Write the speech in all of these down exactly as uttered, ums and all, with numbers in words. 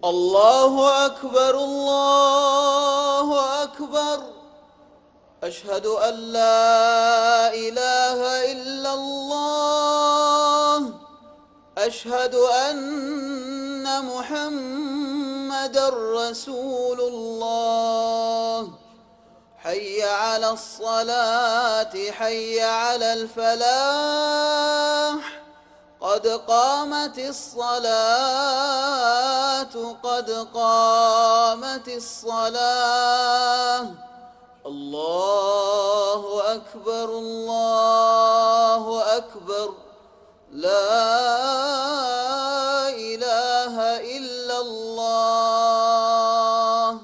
الله أكبر الله أكبر. أشهد أن لا إله إلا الله. أشهد أن محمدًا رسول الله. حي على الصلاة حي على الفلاح. قد قامت الصلاة قد قامت الصلاة. الله أكبر الله أكبر. لا إله إلا الله.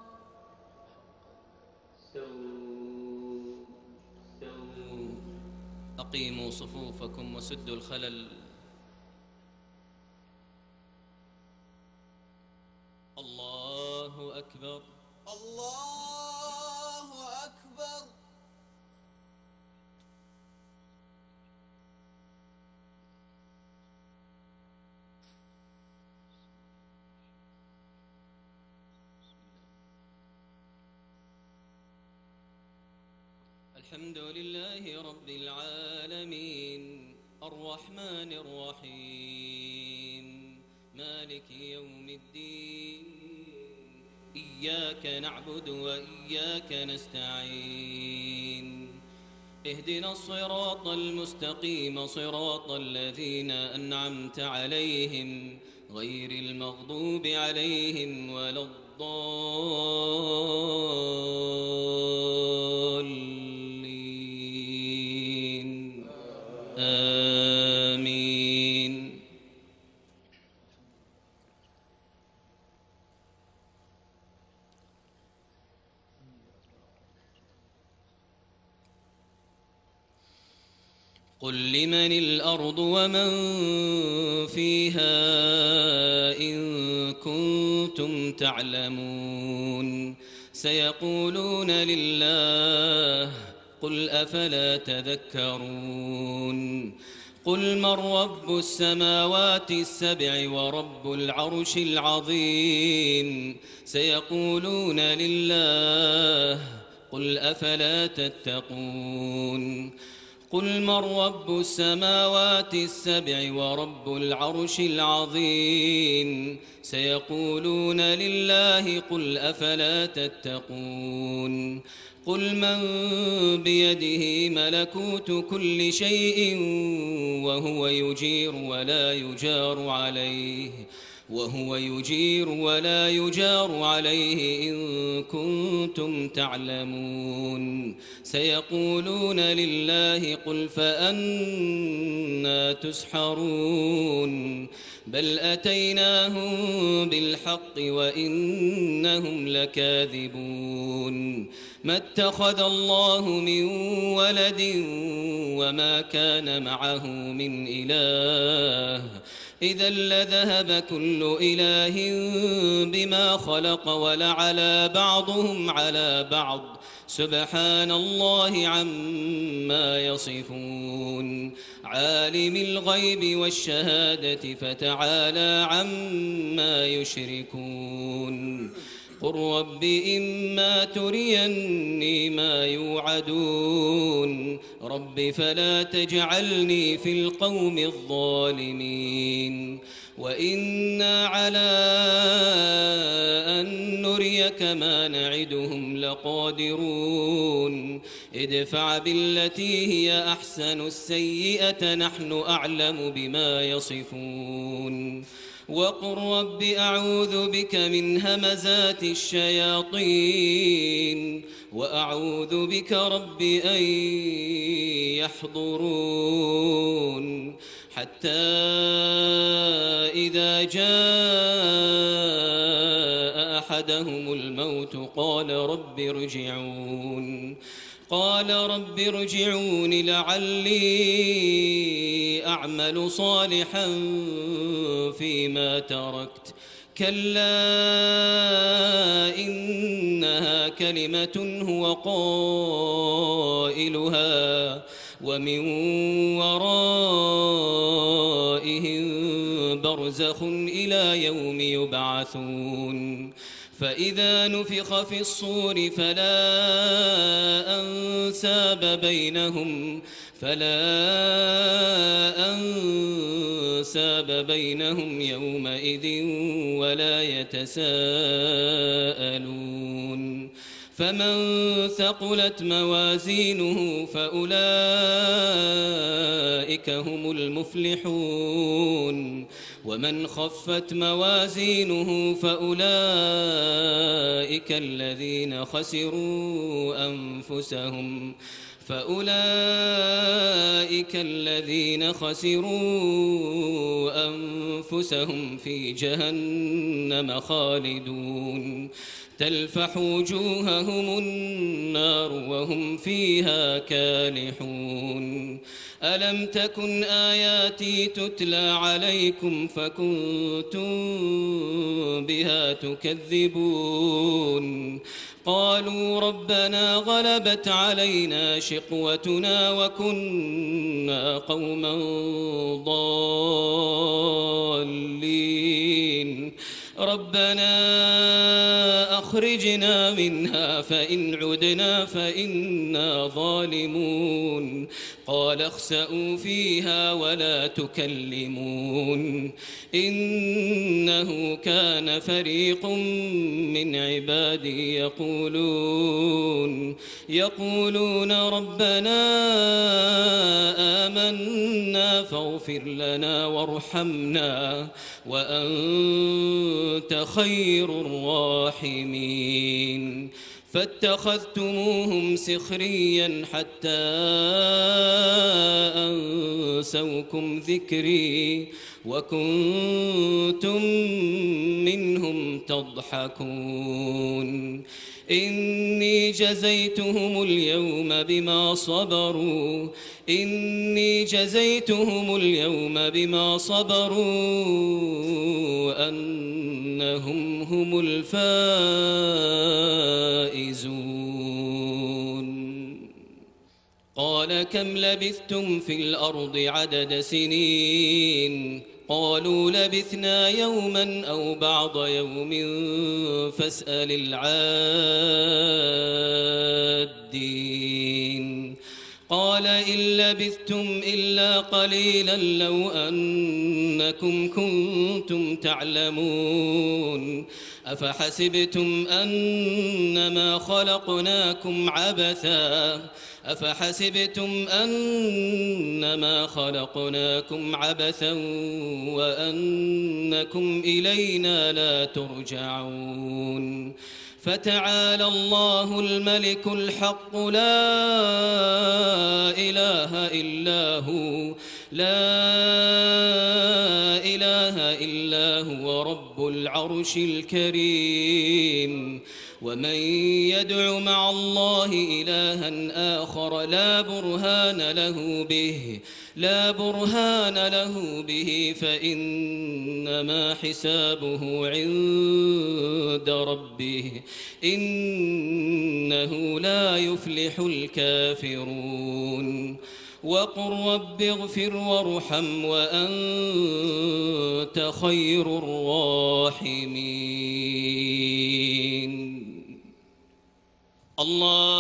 استووا استووا أقيموا صفوفكم وسدوا الخلل. الله أكبر الله أكبر. الحمد لله رب العالمين الرحمن الرحيم مالك يوم الدين. إياك نعبد وإياك نستعين. اهدنا الصراط المستقيم صراط الذين أنعمت عليهم غير المغضوب عليهم ولا الضالين. آمين. قل لمن الأرض ومن فيها إن كنتم تعلمون. سيقولون لله قل أفلا تذكرون. قل من رب السماوات السبع ورب العرش العظيم. سيقولون لله قل أفلا تتقون. قل من رب السماوات السبع ورب العرش العظيم. سيقولون لله قل أفلا تتقون. قل من بيده ملكوت كل شيء وهو يجير ولا يجار عليه وهو يجير ولا يجار عليه إن كنتم تعلمون. سيقولون لله قل فأنى تسحرون. بل أتيناهم بالحق وإنهم لكاذبون. ما اتخذ الله من ولد وما كان معه من إله إذا لذهب كل إله بما خلق ولعلى بعضهم على بعض سبحان الله عما يصفون. عالم الغيب والشهادة فتعالى عما يشركون. قل رب إما تريني ما يوعدون رب فلا تجعلني في القوم الظالمين. وإنا على أن نريك ما نعدهم لقادرون. ادفع بالتي هي أحسن السيئة نحن أعلم بما يصفون. وقل رب أعوذ بك من همزات الشياطين وأعوذ بك رب أن يحضرون. حتى إذا جاء أحدهم الموت قال رب ارجعون قال رب ارجعون لعلي أعمل صالحا فيما تركت كلا إنها كلمة هو قائلها ومن ورائهم برزخ إلى يوم يبعثون فإذا نفخ في الصور فلا أنساب بينهم فلا أنساب بينهم يومئذ ولا يتساءلون فمن ثقلت موازينه فأولئك هم المفلحون ومن خفت موازينه فأولئك الذين خسروا أنفسهم فأولئك الذين خسروا أنفسهم في جهنم خالدون تلفح وجوههم النار وهم فيها كالحون ألم تكن آياتي تتلى عليكم فكنتم بها تكذبون قالوا ربنا غلبت علينا شقوتنا وكنا قوما ضالين ربنا أخرجنا منها فإن عدنا فإنا ظالمون قال اخسئوا فيها ولا تكلمون إنه كان فريق من عبادي يقولون يقولون ربنا آمنا فاغفر لنا وارحمنا وأنت خير الراحمين فاتخذتموهم سخريا حتى أنسوكم ذكري وكنتم منهم تضحكون إني جزيتهم اليوم بما صبروا إني جزيتهم اليوم بما صبروا أنهم هم الفائزون قال كم لبثتم في الأرض عدد سنين قالوا لبثنا يوما أو بعض يوم فاسأل العادين قال إن لبثتم إلا قليلا لو أنكم كنتم تعلمون أفحسبتم أنما خلقناكم عبثا أفحسبتم أنما خلقناكم عبثا وأنكم إلينا لا ترجعون فتعالى الله الملك الحق لا إله إلا هو لا إله إلا هو رب العرش الكريم ومن يدع مع الله إلها آخر لا برهان له به لا برهان له به فإنما حسابه عند ربه إنه لا يفلح الكافرون وقل رب اغفر وارحم وأنت خير الراحمين الله